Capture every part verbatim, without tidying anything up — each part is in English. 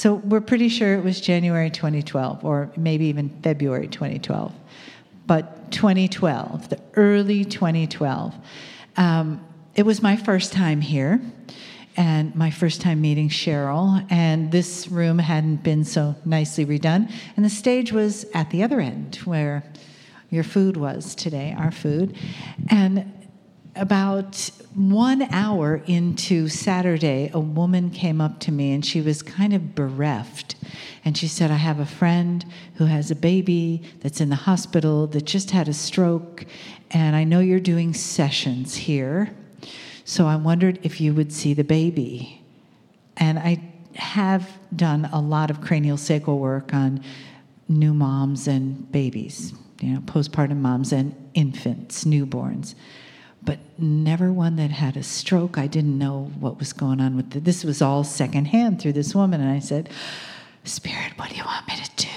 So we're pretty sure it was January twenty twelve, or maybe even February twenty twelve. But twenty twelve, the early twenty twelve. Um, it was my first time here, and my first time meeting Cheryl, and this room hadn't been so nicely redone, and the stage was at the other end, where your food was today, our food. And about one hour into Saturday, a woman came up to me, and she was kind of bereft. And she said, I have a friend who has a baby that's in the hospital that just had a stroke, and I know you're doing sessions here, so I wondered if you would see the baby. And I have done a lot of cranial sacral work on new moms and babies, you know, postpartum moms and infants, newborns, but never one that had a stroke. I didn't know what was going on with it. This was all secondhand through this woman. And I said, Spirit, what do you want me to do?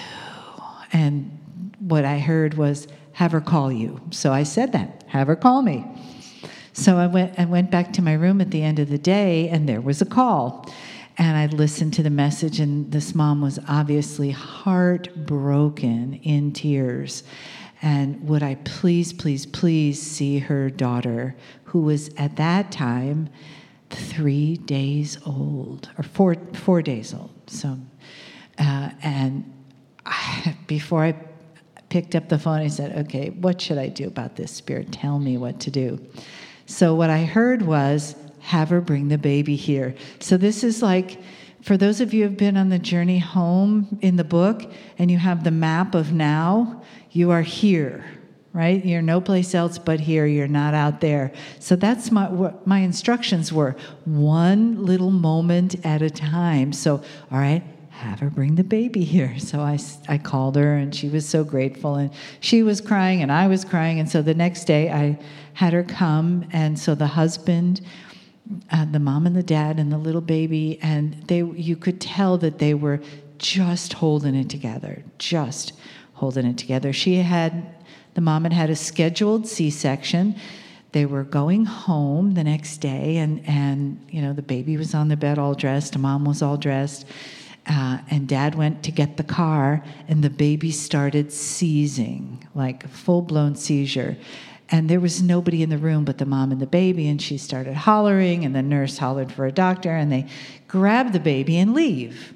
And what I heard was, have her call you. So I said that, have her call me. So I went, I went back to my room at the end of the day, and there was a call. And I listened to the message, and this mom was obviously heartbroken, in tears. And would I please, please, please see her daughter, who was at that time three days old, or four four days old. So, uh, and I, before I picked up the phone, I said, okay, what should I do about this, Spirit? Tell me what to do. So what I heard was, have her bring the baby here. So this is like, for those of you who have been on the journey home in the book, and you have the map of now, you are here, right? You're no place else but here. You're not out there. So that's my what my instructions were. One little moment at a time. So, all right, have her bring the baby here. So I, I called her, and she was so grateful, and she was crying, and I was crying. And so the next day I had her come, and so the husband, uh, the mom and the dad and the little baby, and they you could tell that they were just holding it together, just holding it together. She had, the mom had had a scheduled C-section. They were going home the next day, and, and you know, the baby was on the bed all dressed, mom was all dressed, uh, and dad went to get the car, and the baby started seizing, like a full-blown seizure. And there was nobody in the room but the mom and the baby, and she started hollering, and the nurse hollered for a doctor, and they grab the baby and leave.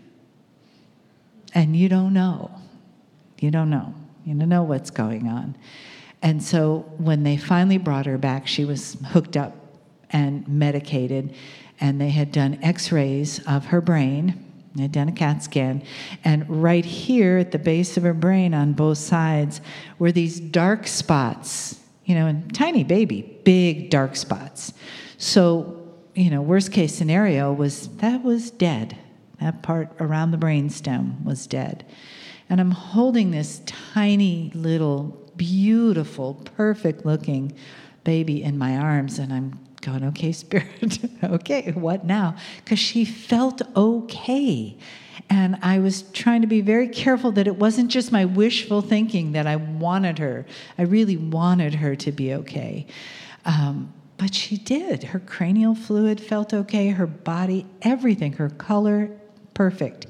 And you don't know. You don't know. You don't know what's going on. And so when they finally brought her back, she was hooked up and medicated, and they had done x-rays of her brain. They had done a CAT scan. And right here at the base of her brain on both sides were these dark spots, you know, and tiny baby, big dark spots. So, you know, worst case scenario was that was dead. That part around the brainstem was dead. And I'm holding this tiny little, beautiful, perfect-looking baby in my arms, and I'm going, okay, Spirit, okay, what now? Because she felt okay. And I was trying to be very careful that it wasn't just my wishful thinking that I wanted her. I really wanted her to be okay. Um, but she did. Her cranial fluid felt okay, her body, everything, her color, perfect.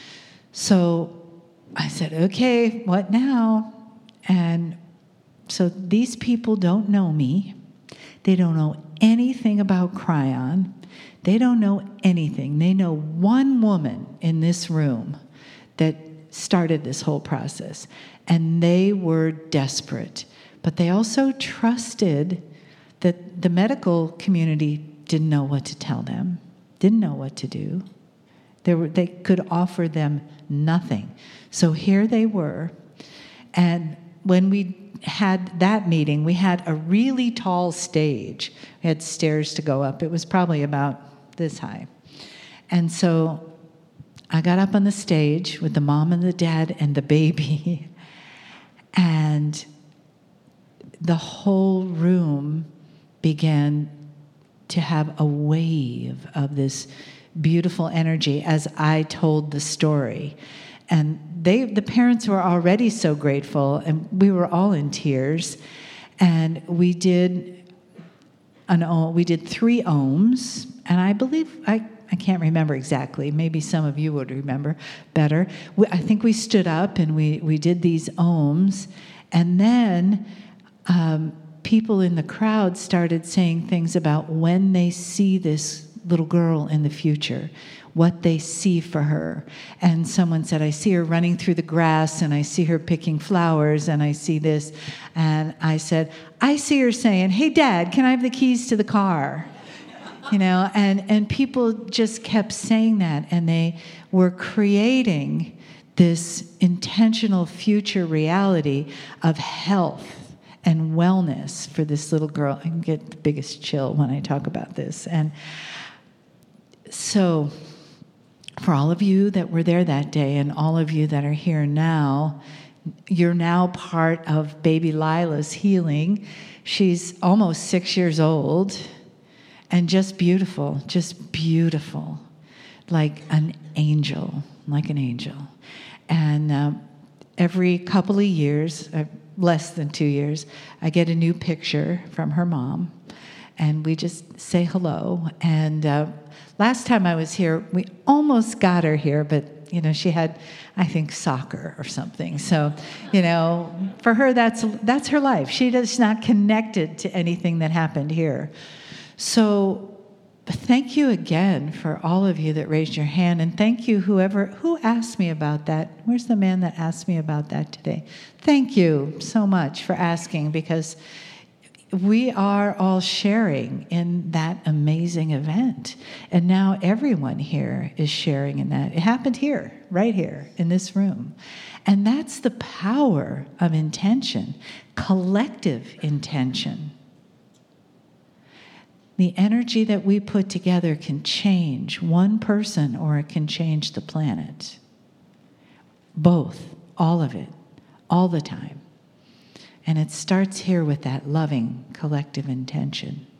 So I said, okay, what now? And so these people don't know me. They don't know anything about Kryon. They don't know anything. They know one woman in this room that started this whole process. And they were desperate. But they also trusted that the medical community didn't know what to tell them, didn't know what to do. They were, they could offer them nothing. So here they were. And when we had that meeting, we had a really tall stage. We had stairs to go up. It was probably about this high. And so I got up on the stage with the mom and the dad and the baby. And the whole room began to have a wave of this beautiful energy as I told the story. And they, the parents were already so grateful, and we were all in tears. And we did an we did three ohms, and I believe I I can't remember exactly. Maybe some of you would remember better. We, I think we stood up and we, we did these ohms. And then um, people in the crowd started saying things about when they see this little girl in the future, what they see for her. And someone said, I see her running through the grass, and I see her picking flowers, and I see this. And I said, I see her saying, hey, Dad, can I have the keys to the car? You know, and, and people just kept saying that, and they were creating this intentional future reality of health and wellness for this little girl. I can get the biggest chill when I talk about this. And so for all of you that were there that day and all of you that are here now, you're now part of baby Lila's healing. She's almost six years old and just beautiful, just beautiful, like an angel, like an angel. And um, every couple of years, uh, less than two years, I get a new picture from her mom, and we just say hello. And uh, last time I was here, we almost got her here, but you know, she had, I think, soccer or something. So, you know, for her, that's that's her life. She does she's not connected to anything that happened here. So, thank you again for all of you that raised your hand, and thank you whoever who asked me about that. Where's the man that asked me about that today? Thank you so much for asking, because we are all sharing in that amazing event. And now everyone here is sharing in that. It happened here, right here, in this room. And that's the power of intention, collective intention. The energy that we put together can change one person, or it can change the planet. Both, all of it, all the time. And it starts here with that loving collective intention.